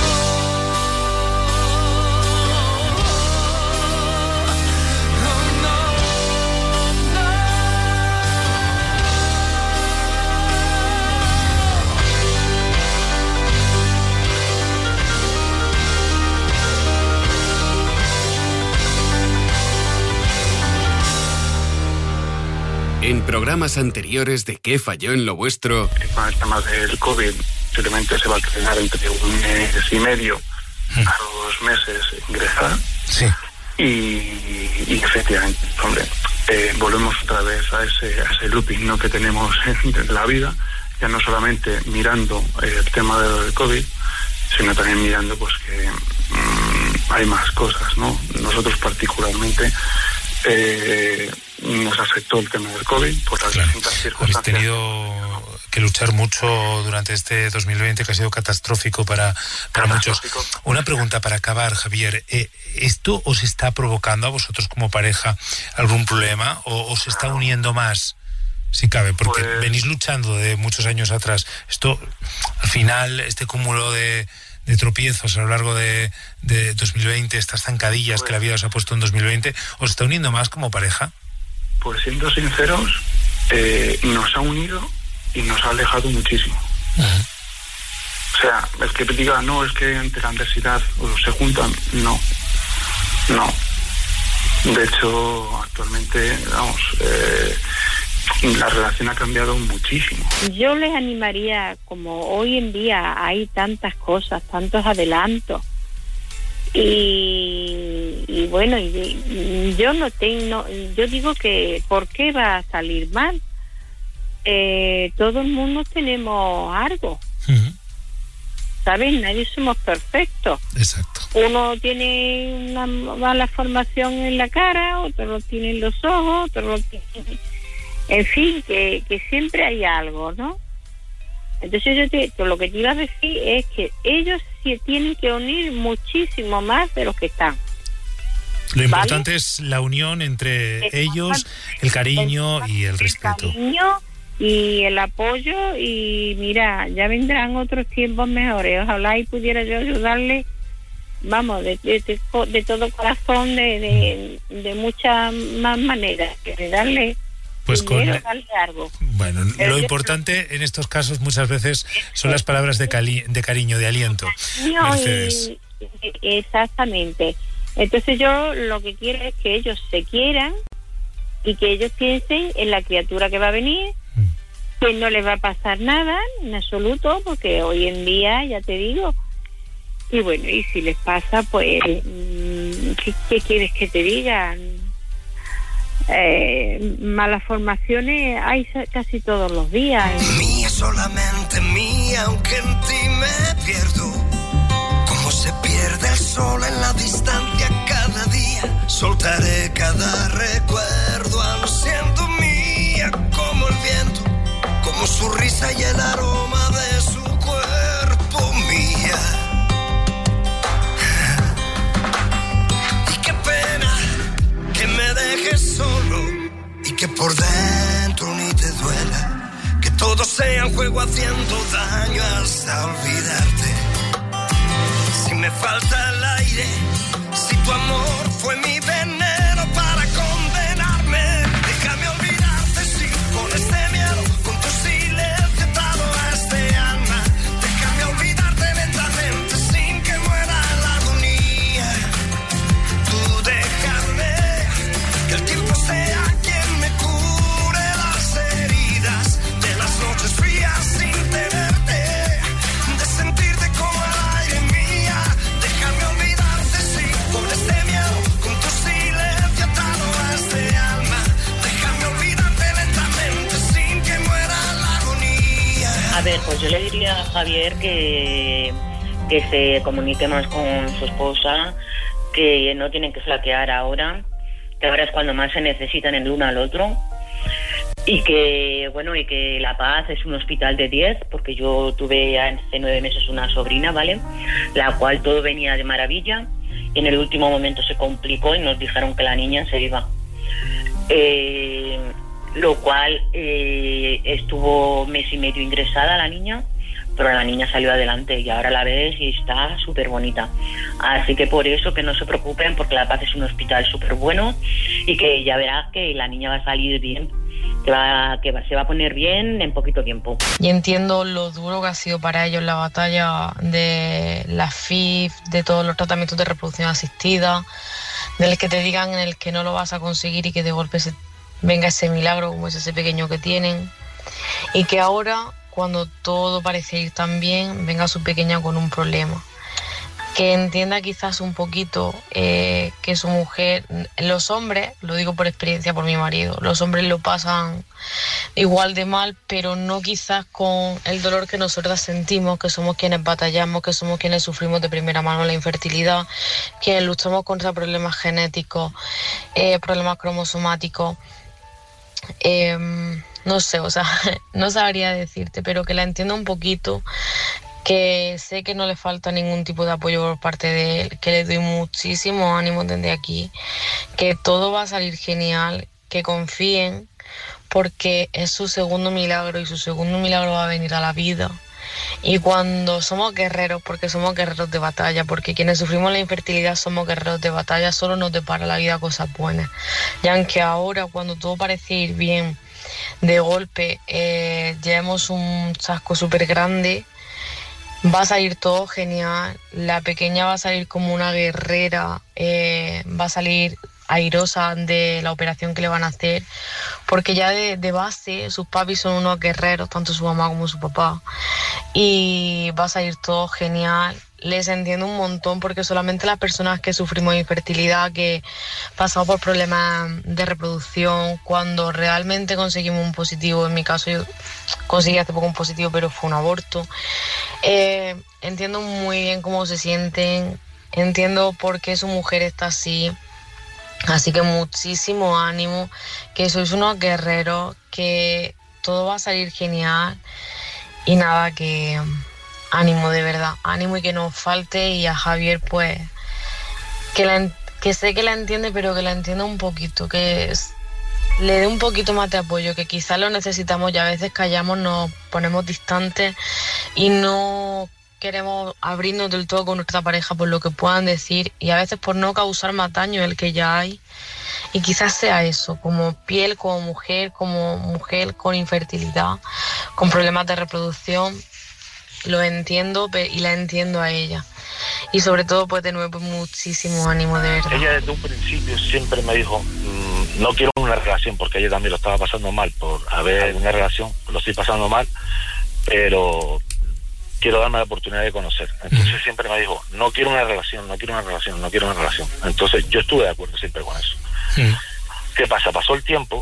En programas anteriores de ¿Qué falló en lo vuestro? Con el tema del COVID, posiblemente se va a quedar entre un mes y medio a dos meses ingresar. Sí. Y, y efectivamente, hombre, eh, volvemos otra vez a ese, a ese looping, ¿no?, que tenemos en, en la vida, ya no solamente mirando eh, el tema del COVID, sino también mirando pues que mmm, hay más cosas, ¿no? Nosotros particularmente eh, nos afectó el tema del COVID por las claro. distintas circunstancias. Habéis tenido que luchar mucho durante este dos mil veinte, que ha sido catastrófico para, para catastrófico. muchos. Una pregunta para acabar, Javier. Eh, ¿Esto os está provocando a vosotros como pareja algún problema o os está uniendo más? Si cabe, porque pues... venís luchando de muchos años atrás. Esto, al final, este cúmulo de, de tropiezos a lo largo de, de dos mil veinte, estas zancadillas pues... que la vida os ha puesto en dos mil veinte, ¿os está uniendo más como pareja? Pues siendo sinceros, eh, nos ha unido y nos ha alejado muchísimo. Uh-huh. O sea, el que diga, no, es que ante la adversidad se juntan, no, no. De hecho, actualmente, vamos, eh, la relación ha cambiado muchísimo. Yo les animaría, como hoy en día hay tantas cosas, tantos adelantos, y, y bueno, y, yo no tengo, yo digo que ¿por qué va a salir mal? Eh, todo el mundo tenemos algo. Uh-huh. ¿Sabes? Nadie somos perfectos. Exacto. Uno tiene una mala formación en la cara, otro lo tiene en los ojos, otro lo tiene... En fin, que, que siempre hay algo, ¿no? Entonces yo te, lo que te iba a decir es que ellos sí tienen que unir muchísimo más de los que están. Lo importante, ¿vale?, es la unión entre ellos, el cariño y el respeto. El cariño y el apoyo, y mira, ya vendrán otros tiempos mejores. Ojalá y pudiera yo ayudarle, vamos, de, de, de, de todo corazón, de, de, de muchas más maneras, que darle... Pues dinero, con darle algo. Bueno, Pero lo yo, importante en estos casos muchas veces son las palabras de, cali, de cariño, de aliento. Mercedes. Y, exactamente. Entonces yo lo que quiero es que ellos se quieran y que ellos piensen en la criatura que va a venir, mm. que no les va a pasar nada en absoluto, porque hoy en día, ya te digo, y bueno, y si les pasa, pues ¿qué, qué quieres que te digan? Eh, malas formaciones hay casi todos los días. Mía, solamente mía, aunque en ti me pierdo. Como se pierde el sol en la distancia cada día. Soltaré cada recuerdo, aun siendo mía como el viento, como su risa y el aroma de su cuerpo, mía. Y qué pena que me dejes solo y que por dentro ni te duela, que todo sea un juego haciendo daño hasta olvidarte. Si me falta el aire, si tu amor fue mi veneno para condenar. ver, pues yo le diría a Javier que, que se comunique más con su esposa, que no tienen que flaquear ahora, que ahora es cuando más se necesitan el uno al otro, y que, bueno, y que La Paz es un hospital de diez, porque yo tuve hace nueve meses una sobrina, ¿vale?, la cual todo venía de maravilla, y en el último momento se complicó y nos dijeron que la niña se iba. Eh, lo cual eh, estuvo mes y medio ingresada la niña, pero la niña salió adelante y ahora la ves y está súper bonita. Así que por eso que no se preocupen, porque La Paz es un hospital súper bueno y que ya verás que la niña va a salir bien, que, va, que va, se va a poner bien en poquito tiempo. Y entiendo lo duro que ha sido para ellos la batalla de la F I V, de todos los tratamientos de reproducción asistida, del que te digan en el que no lo vas a conseguir y que de golpe se venga ese milagro como es ese pequeño que tienen, y que ahora, cuando todo parece ir tan bien, venga su pequeña con un problema. Que entienda quizás un poquito eh, que su mujer, los hombres, lo digo por experiencia por mi marido, los hombres lo pasan igual de mal, pero no quizás con el dolor que nosotras sentimos, que somos quienes batallamos, que somos quienes sufrimos de primera mano la infertilidad, quienes luchamos contra problemas genéticos, eh, problemas cromosomáticos. Eh, no sé, o sea, no sabría decirte, pero que la entienda un poquito, que sé que no le falta ningún tipo de apoyo por parte de él, que le doy muchísimo ánimo desde aquí, que todo va a salir genial, que confíen, porque es su segundo milagro y su segundo milagro va a venir a la vida. Y cuando somos guerreros, porque somos guerreros de batalla, porque quienes sufrimos la infertilidad somos guerreros de batalla, solo nos depara la vida cosas buenas. Y aunque ahora, cuando todo parece ir bien, de golpe eh, llevemos un chasco súper grande, va a salir todo genial. La pequeña va a salir como una guerrera, eh, va a salir airosa de la operación que le van a hacer, porque ya de, de base sus papis son unos guerreros, tanto su mamá como su papá, y va a salir todo genial. Les entiendo un montón, porque solamente las personas que sufrimos de infertilidad, que pasamos por problemas de reproducción, cuando realmente conseguimos un positivo, en mi caso yo conseguí hace poco un positivo, pero fue un aborto, eh, entiendo muy bien cómo se sienten, entiendo por qué su mujer está así. Así que muchísimo ánimo, que sois unos guerreros, que todo va a salir genial y nada, que ánimo de verdad, ánimo y que no os falte. Y a Javier pues que, la, que sé que la entiende, pero que la entienda un poquito, que es, le dé un poquito más de apoyo, que quizás lo necesitamos y a veces callamos, nos ponemos distantes y no queremos abrirnos del todo con nuestra pareja por lo que puedan decir, y a veces por no causar más daño el que ya hay. Y quizás sea eso, como piel, como mujer, como mujer con infertilidad, con problemas de reproducción, lo entiendo y la entiendo a ella. Y sobre todo, pues de nuevo, pues, muchísimo ánimo, de verdad. Ella desde un principio siempre me dijo, mmm, no quiero una relación, porque ella también lo estaba pasando mal por haber una relación, lo estoy pasando mal, pero quiero darme la oportunidad de conocer. Entonces uh-huh. siempre me dijo, no quiero una relación, no quiero una relación, no quiero una relación. Entonces yo estuve de acuerdo siempre con eso. Uh-huh. ¿Qué pasa? Pasó el tiempo,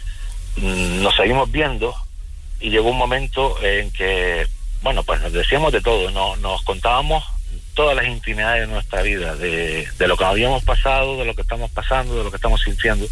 mmm, nos seguimos viendo y llegó un momento en que, bueno, pues nos decíamos de todo, no, nos contábamos todas las intimidades de nuestra vida, de, de lo que habíamos pasado, de lo que estamos pasando, de lo que estamos sintiendo,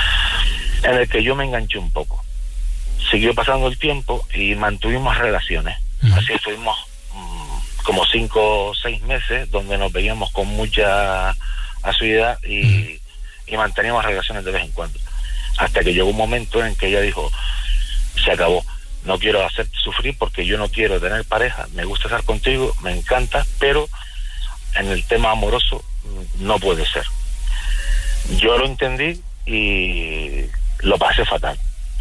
en el que yo me enganché un poco. Siguió pasando el tiempo y mantuvimos relaciones. Uh-huh. Así estuvimos como cinco o seis meses donde nos veíamos con mucha asiduidad y, mm. y manteníamos relaciones de vez en cuando, hasta que llegó un momento en que ella dijo, se acabó, no quiero hacer sufrir porque yo no quiero tener pareja, me gusta estar contigo, me encanta, pero en el tema amoroso no puede ser. Yo lo entendí y lo pasé fatal.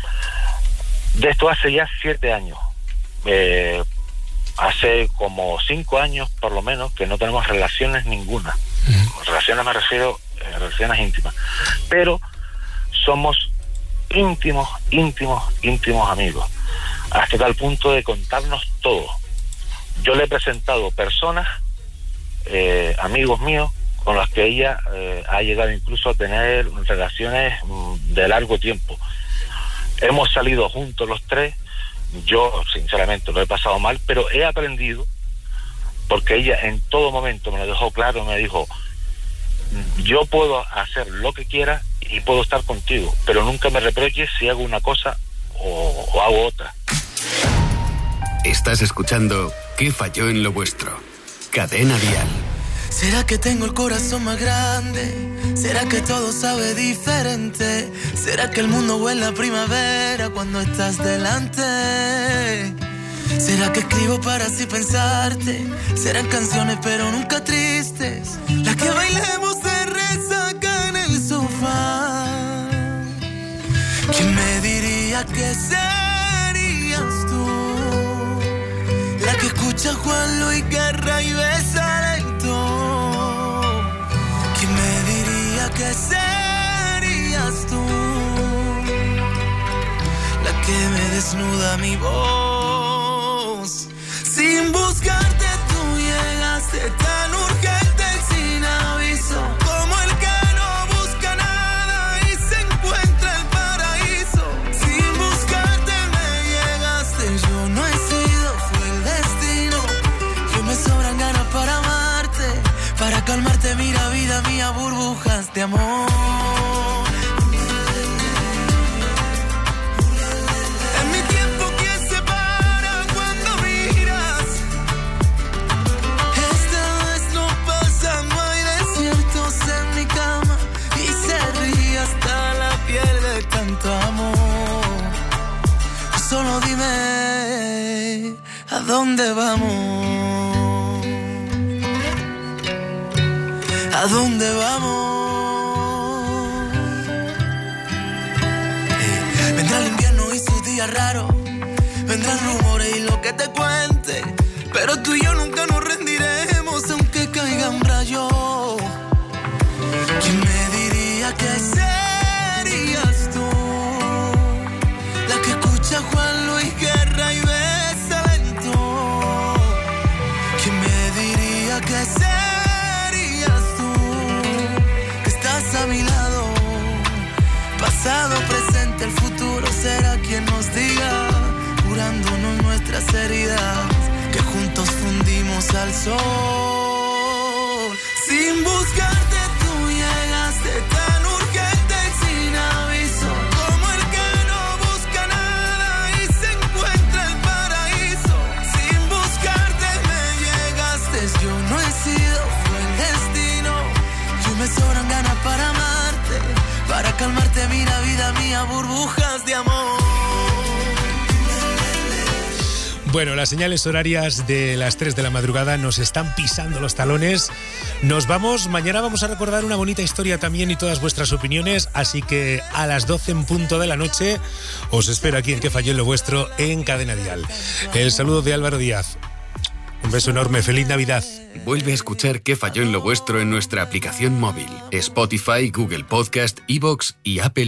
De esto hace ya siete años. eh, Hace como cinco años, por lo menos, que no tenemos relaciones ninguna. Uh-huh. Relaciones me refiero a relaciones íntimas. Pero somos íntimos, íntimos, íntimos amigos. Hasta tal punto de contarnos todo. Yo le he presentado personas, eh, amigos míos, con las que ella eh, ha llegado incluso a tener relaciones mm, de largo tiempo. Hemos salido juntos los tres. yo sinceramente lo he pasado mal, pero he aprendido, porque ella en todo momento me lo dejó claro, me dijo, yo puedo hacer lo que quiera y puedo estar contigo, pero nunca me reproches si hago una cosa o, o hago otra. Estás escuchando ¿Qué falló en lo vuestro? Cadena Dial. ¿Será que tengo el corazón más grande? ¿Será que todo sabe diferente? ¿Será que el mundo huele a primavera cuando estás delante? ¿Será que escribo para así pensarte? Serán canciones pero nunca tristes, las que bailemos de resaca en el sofá. ¿Quién me diría que serías tú? La que escucha Juan Luis Guerra y besa lento. ¿Quién me diría que serías tú? La que me desnuda mi voz. Sin buscarte tú llegaste tan urgente y sin aviso, como el que no busca nada y se encuentra el paraíso. Sin buscarte me llegaste, yo no he sido, fue el destino. Yo me sobran ganas para amarte, para calmarte, mira vida mía, burbujas de amor. Tanto amor, solo dime a dónde vamos, a dónde vamos. Eh, vendrá el invierno y sus días raros, vendrán rumores y lo que te cuente, pero tú y yo nunca nos rendiremos aunque caigan rayos. ¿Quién me diría que serías tú? La que escucha Juan Luis Guerra y besa lento. ¿Quién me diría que serías tú? Que estás a mi lado, pasado, presente, el futuro será quien nos diga, curándonos nuestras heridas, que juntos fundimos al sol. Sin buscarte tú llegaste tan urgente y sin aviso, como el que no busca nada y se encuentra el paraíso. Sin buscarte me llegaste, yo no he sido, fue el destino. Yo me sobran ganas para amarte, para calmarte, mira vida mía, burbujas de amor. Bueno, las señales horarias de las tres de la madrugada nos están pisando los talones. Nos vamos, mañana vamos a recordar una bonita historia también y todas vuestras opiniones, así que a las doce en punto de la noche os espero aquí en Que falló en lo vuestro en Cadena Dial. El saludo de Álvaro Díaz. Un beso enorme, feliz Navidad. Vuelve a escuchar ¿Qué falló en lo vuestro? En nuestra aplicación móvil, Spotify, Google Podcast, iVoox y Apple